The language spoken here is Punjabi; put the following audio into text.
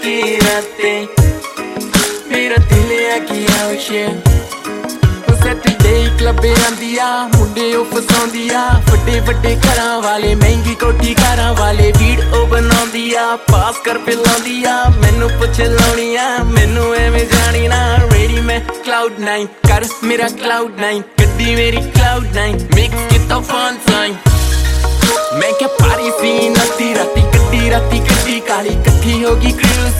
की रातें मेरा दिल है कि आशिक सैटरडे क्लब आंदी आ मुंडे ओ फसाउंदी आ ਵੱਡੇ ਵੱਡੇ ਘਰਾਂ ਵਾਲੇ ਮਹਿੰਗੀ ਕੋਠੀ ਕਾਰਾਂ ਵਾਲੇ ਵੀਡੀਓ ਬਣਾਉਂਦੀ ਆ ਪਾਸ ਕਰ ਪਿਲਾਉਂਦੀ ਆ ਮੈਨੂੰ ਪੁੱਛ ਲਾਉਣੀ ਆ ਮੈਨੂੰ ਐਵੇਂ ਜਾਣੀ ਨਾ ਰੇਡੀ ਮੈਂ cloud9 ਕਰ ਮੇਰਾ cloud9 ਗੱਡੀ ਮੇਰੀ cloud9 ਮਿਕਸ ਕੀਤਾ ਫਨ ਸਾਈਨ मैं क्या पारी सीन अद्धी राती गड्डी काली कट्ठी होगी क्रू